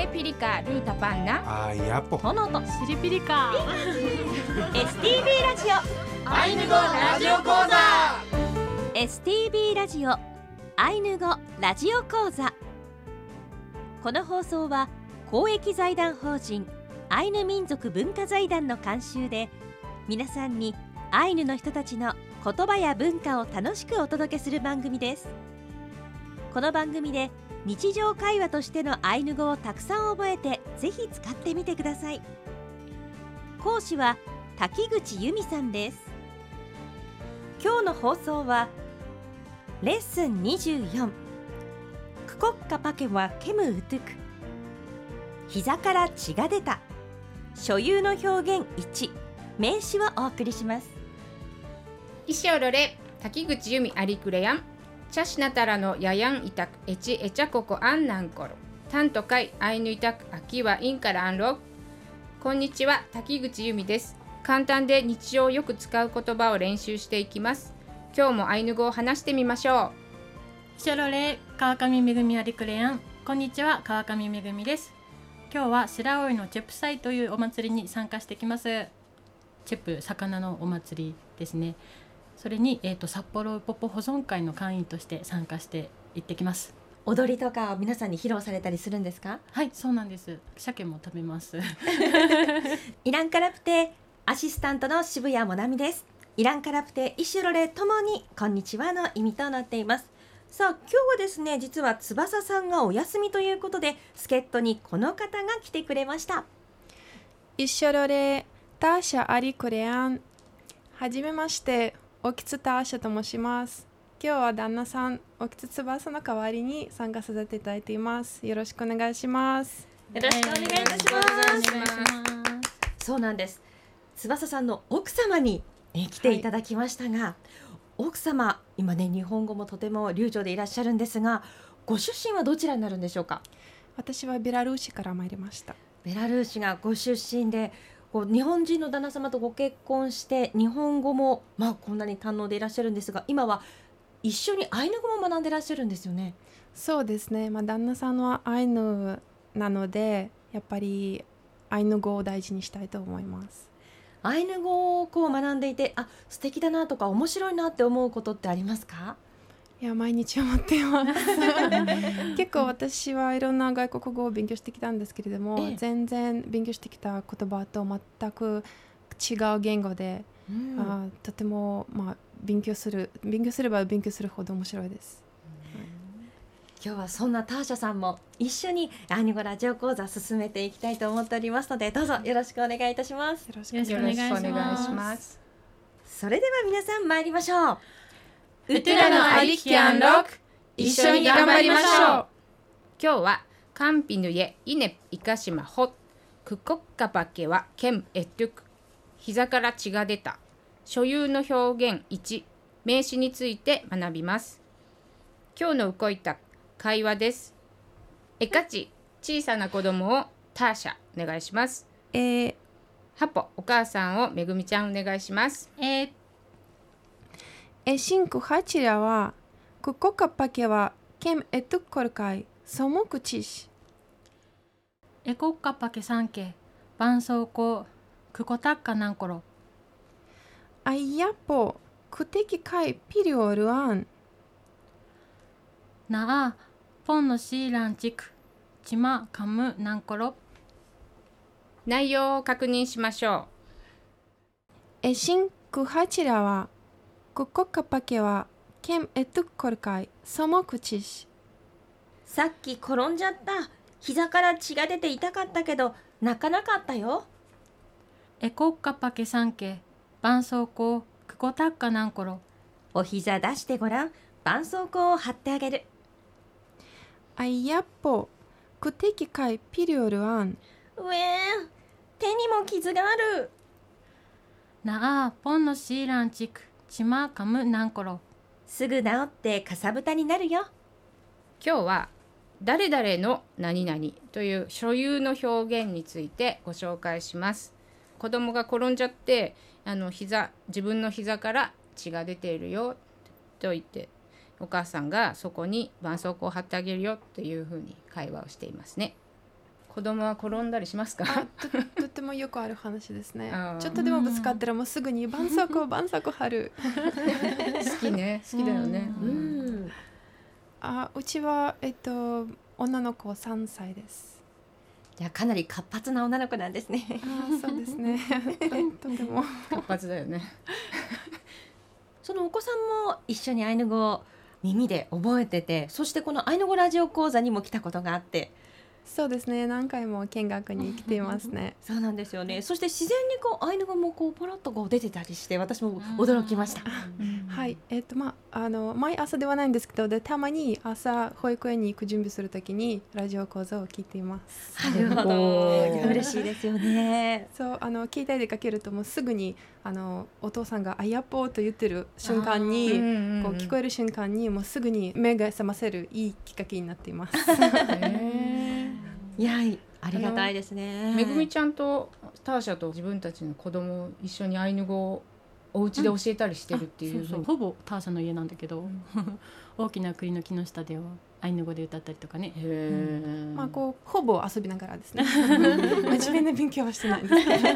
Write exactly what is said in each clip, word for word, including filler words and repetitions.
He pilika ruta panna Ayapo Tonoto Siripilika エスティービー ラジオアイヌ語ラジオ講座エスティービー ラジオアイヌ語ラジオ講座。この放送は公益財団法人アイヌ民族文化財団の監修で、皆さんにアイヌの人たちの言葉や文化を楽しくお届けする番組です。この番組で日常会話としてのアイヌ語をたくさん覚えて、ぜひ使ってみてください。講師は滝口由美さんです。今日の放送はレッスンにじゅうよん、クコッカパケはケムウトゥク、膝から血が出た、所有の表現いち、名詞をお送りします。 イシオロレ滝口由美アリクレヤンチャシナタラのヤヤンイタクエチエチャココアンナンコロタントカイアイヌイタクアキワインカラアンロ。こんにちは、滝口由美です。簡単で日常よく使う言葉を練習していきます。今日もアイヌ語を話してみましょイショロレ川上めぐみアリクレヤン。こんにちは、川上めぐみです。今日は白老のチェプ祭というお祭りに参加してきます。チェプ、魚のお祭りですね。それに、えーと、札幌ウポポ保存会の会員として参加して行ってきます。 踊りとかを皆さんに披露されたりするんですか？ はい、そうなんです。鮭も食べますイランカラプテアシスタントの渋谷もなみです。イランカラプテイシュロレともにこんにちはの意味となっています。さあ、今日はですね、実は翼さんがお休みということで、助っ人にこの方が来てくれました。 イショロレターシャアリクレアン。はじめまして、沖津ターシャと申します。今日は旦那さん、沖津翼の代わりに参加させていただいています。よろしくお願いします。 よろしくお願いいたします。 お願いします。 そうなんです。翼さんの奥様に、え来ていただきましたが、はい、奥様、今ね、日本語もとても流暢でいらっしゃるんですが、ご出身はどちらになるんでしょうか？ 私はベラルーシから参りました。 ベラルーシがご出身で、こう日本人の旦那様とご結婚して日本語も、まあ、こんなに堪能でいらっしゃるんですが、今は一緒にアイヌ語も学んでいらっしゃるんですよね。 そうですね、まあ、旦那さんはアイヌなので、やっぱりアイヌ語を大事にしたいと思います。 アイヌ語をこう学んでいて、あ、素敵だなとか面白いなって思うことってありますか？ いや、毎日思っています結構私はいろんな外国語を勉強してきたんですけれども、ええ、全然勉強してきた言葉と全く違う言語で、うん、あとても、まあ、勉強する勉強すれば勉強するほど面白いです、 うん、今日はそんなターシャさんも一緒にアイヌ語ラジオ講座進めていきたいと思っておりますので、どうぞよろしくお願いいたします。 よろしくお願いします。 それでは皆さん参りましょう。 ウトゥラのアリキャンロック、一緒に頑張りましょう。今日はカンピヌエイネイカシマホクコッカパケはケムエトゥク、膝から血が出た、所有の表現いち、名詞について学びます。今日のウコイタ会話です。エカチ、小さな子供をターシャお願いします。 えー、 ハポ、お母さんをめぐみちゃんお願いします。 えーエシンクハチラはクコカパケはケムエトゥコルカイソモクチシエコッカパケサンケバンソウコクコタッカナンコロアイヤポクテキカイピリオルアンなあポンのシーランチクチマカムナンコロ。 内容を確認しましょう。エシンクハチラはクコカパケはケムエトゥコルカイソモクチシ。 さっき転んじゃった。膝から血が出て痛かったけど泣かなかったよ。 エコッカパケサンケ絆創膏クコタッカナンコロ。 お膝出してごらん。絆創膏を貼ってあげる。 アイヤッポクテキカイピリオルアン。 うえー、手にも傷がある。 なあポンのシーランチクチマカムナンコロ。 すぐ治ってかさぶたになるよ。 今日は誰々の何々という所有の表現についてご紹介します。子供が転んじゃってあの膝自分の膝から血が出ているよと言って、お母さんがそこに絆創膏を貼ってあげるよというふうに会話をしていますね。 子供は転んだりしますか？ あととてもよくある話ですねあーちょっとでもぶつかったらもうすぐに絆創膏絆創膏貼る好きね、好きだよね。 ううんん、 あうちは、えっと、女の子さんさいですじゃあかなり活発な女の子なんですね。 あそうですねととても活発だよね。 そのお子さんも一緒にアイヌ語を耳で覚えてて、そしてこのアイヌ語ラジオ講座にも来たことがあって、 そうですね何回も見学に来ていますねそうなんですよね。そして自然にこうアイヌ語もこうポロッとこう出てたりして、私も驚きました。 はいえっとまああの毎朝ではないんですけどでたまに朝保育園に行く準備するときにラジオ講座を聞いていますなるほど、 おーいや嬉しいですよね。 そうあの携帯でかけるともうすぐにあのお父さんがあやっぽーと言ってる瞬間にこう聞こえる瞬間にもうすぐに目が覚ませるいいきっかけになっていますへいやありがたいですね。 ーめぐみちゃんとターシャと自分たちの子供を一緒にアイヌ語をお家で教えたりしてるっていうふそううに、 そうほぼターシャの家なんだけど、大きな栗の木の下ではアイヌ語で歌ったりとかね。 へーまあこうほぼ遊びながらですね真面目な勉強はしてないんですけど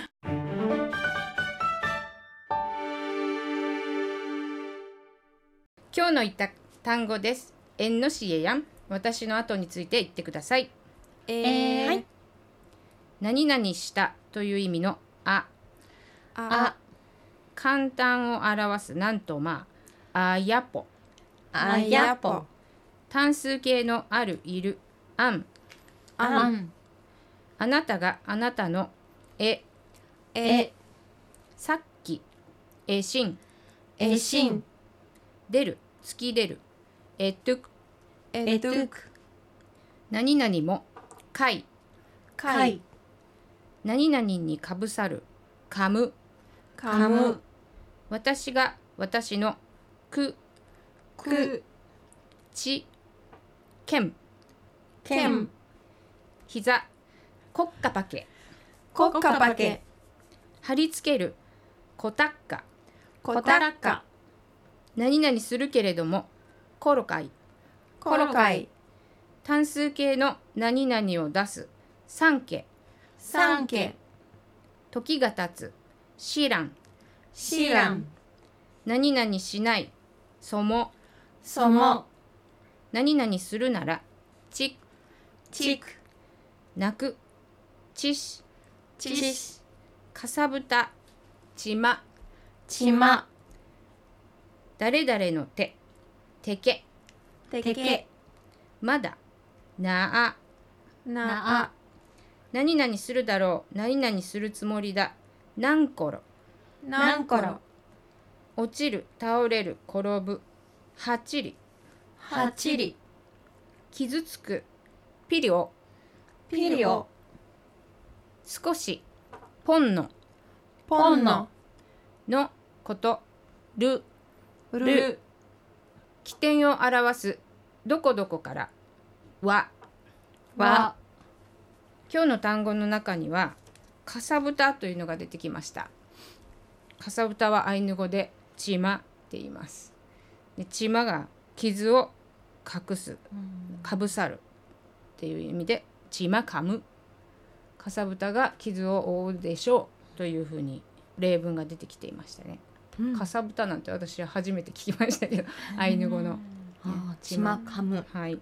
今日の言った単語です。えんのしえやん。私の後について言ってください。 えーはい何々したという意味のあ。 あ簡単を表すなんとまあ、あやぽ。 あやぽ、 単数形のあるいるあん。 あんあなたがあなたのえ。 えさっきえしん。 えしん出る突き出るえとく。 えと何々もかい。 かい何々にかぶさるかむ。 かむ私が私のく。 くちけん。 けん膝こっかぱけ。 こっかぱけ貼り付けるこたっか。 こたっか何々するけれどもころかい。 ころかい単数形の何々を出す三家。 三家時が経つしらん。 しらん何々しないそも。 そも何々するならち。 ちく泣くちし。 ちしかさぶたちま。 ちま誰々の手てけ。 てけまだなあ。 なあ何々するだろう何々するつもりだなんころ。 なんころ落ちる倒れる転ぶはちり。 はちり傷つくピリオ。 ピリオ少しポンの。 ポンののことる。 る起点を表すどこどこからは。 わ今日の単語の中にはかさぶたというのが出てきました。かさぶたはアイヌ語でちまって言います。でちまが傷を隠すかぶさるっていう意味でちまかむ。かさぶたが傷を負うでしょうというふうに例文が出てきていましたね。 うんかさぶたなんて私は初めて聞きましたけどアイヌ語の、 あーちまかむ。 はい。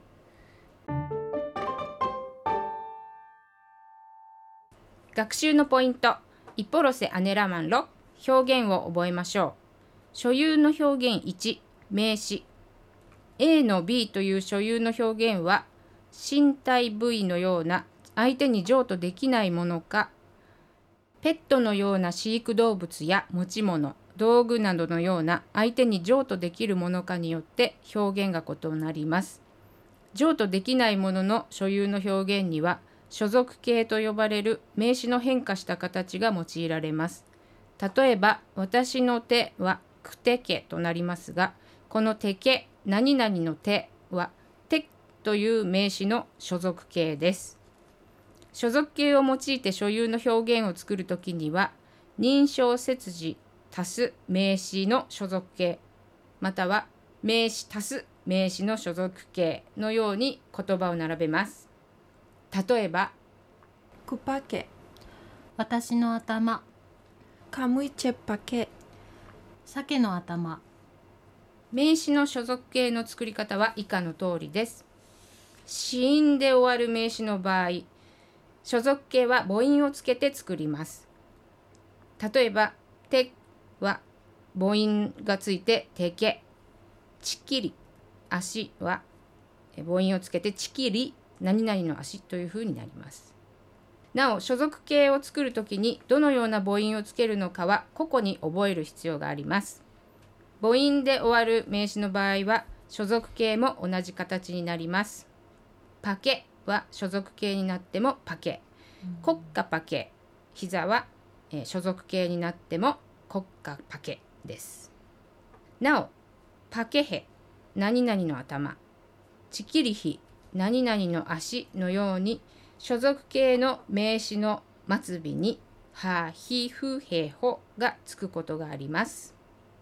学習のポイントイポロセアネラマンろく表現を覚えましょう。所有の表現いち名詞 A の B という所有の表現は身体部位のような相手に譲渡できないものかペットのような飼育動物や持ち物道具などのような相手に譲渡できるものかによって表現が異なります。譲渡できないものの所有の表現には所属形と呼ばれる名詞の変化した形が用いられます。例えば私の手はくてけとなりますが、このてけ何々の手はてという名詞の所属形です。所属形を用いて所有の表現を作るときには認証切字足す名詞の所属形または名詞足す名詞の所属形のように言葉を並べます。例えばクパケ、 私の頭、 カムイチェパケ。 鮭の頭。 名詞の所属形の作り方は以下の通りです。子音で終わる名詞の場合、所属形は母音をつけて作ります。例えば、手は母音がついて手け、ちきり、足は母音をつけてちきり、何々の足というふうになります。なお、所属形を作るときにどのような母音をつけるのかは個々に覚える必要があります。母音で終わる名詞の場合は所属形も同じ形になります。パケは所属形になってもパケ、コッカパケ、膝は、えー、所属形になってもコッカパケです。なお、パケヘ、何々の頭、チキリヒ、何々の足のように所属形の名詞の末尾には、ひ、ふ、へ、ほがつくことがあります。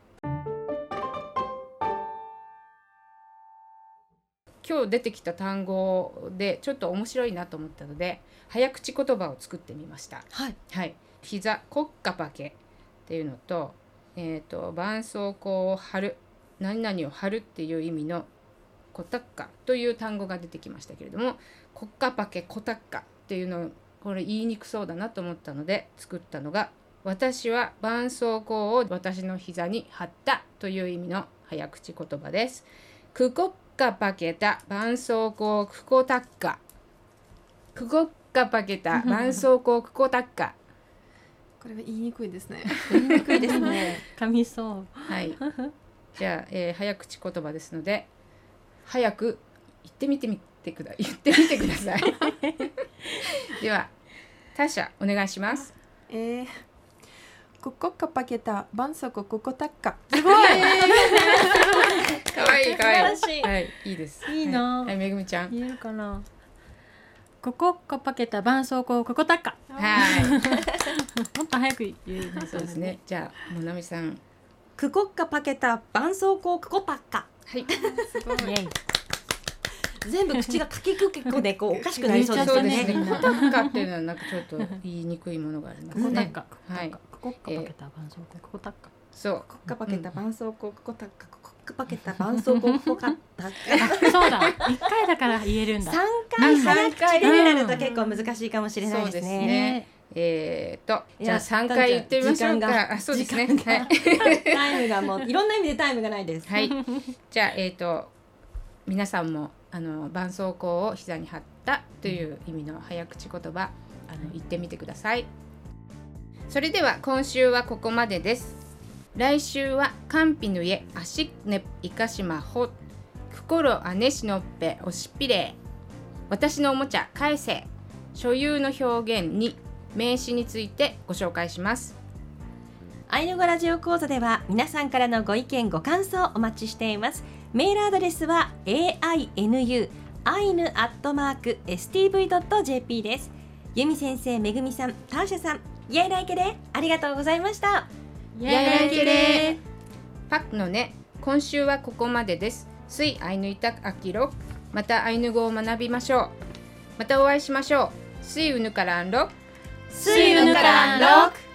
今日出てきた単語でちょっと面白いなと思ったので早口言葉を作ってみました。 はい、 はい、膝コッカパケっていうのと、えーと、絆創膏を貼る、何々を貼るっていう意味のコタッカという単語が出てきましたけれども、コッカパケコタッカっていうの、これ言いにくそうだなと思ったので作ったのが、私は絆創膏を私の膝に貼ったという意味の早口言葉です。クコッカパケタ絆創膏クコタッカ、クコッカパケタ絆創膏クコタッカ。 これは言いにくいですね。 言いにくいですね。 噛みそう。 はい。じゃあ、えー、早口言葉ですので早く言ってみてみてくだ言ってみてください。ではタシャお願いします。 えー、クコッカパケタ絆創膏クコタッカ。 すごい。かわいいかわいい。 素晴らしい。 はい、いいです。 いいな。 はい、めぐみちゃん。 言えるかな。ココッコパケタ絆創膏ココタッカ。 はい。 もっと早く言うね。 そうですね。じゃあもなみさん。 クコッカパケタ絆創膏クコタッカ。 はい。 すごい。 イエイ。 全部口がかきくけこでこうおかしくなりそうですよね。 そうですね。コタッカっていうのはなんかちょっと言いにくいものがありますね。 ココタッカ。 はい。 ココッカパケタ絆創膏ココタッカ。 そう。 コッカパケタ絆創膏クコタッカ、ココッカパケタ絆創膏クコタッカ。 そうだ。一回だから言えるんだ。 三回早口でやると結構難しいかもしれないですね。 そうですね。えーと、じゃあいや三回言ってみましょう時間がか。あ、そうですね。 時間がはい。 タイムがもういろんな意味でタイムがないです。 はい。じゃあえーと皆さんもあの絆創膏を膝に貼ったという意味の早口言葉あの言ってみてください。それでは今週はここまでです。来週はカンピヌエアシネイカシマホクコロアネシノッペオシピレイ、私のおもちゃ返せ、所有の表現に名詞についてご紹介します。 アイヌ語ラジオ講座では皆さんからのご意見ご感想お待ちしています。メールアドレスは エーアイエヌユー アイヌアットマーク エスティーブイドットジェーピー です。ユミ先生、めぐみさん、ターシャさん、イェイライケレありがとうございました。 イややいけれパックのね、今週はここまでです。スイアイヌイタクアキロ、またアイヌ語を学びましょう。またお会いしましょう。スイウヌカランロスイウヌカランロック。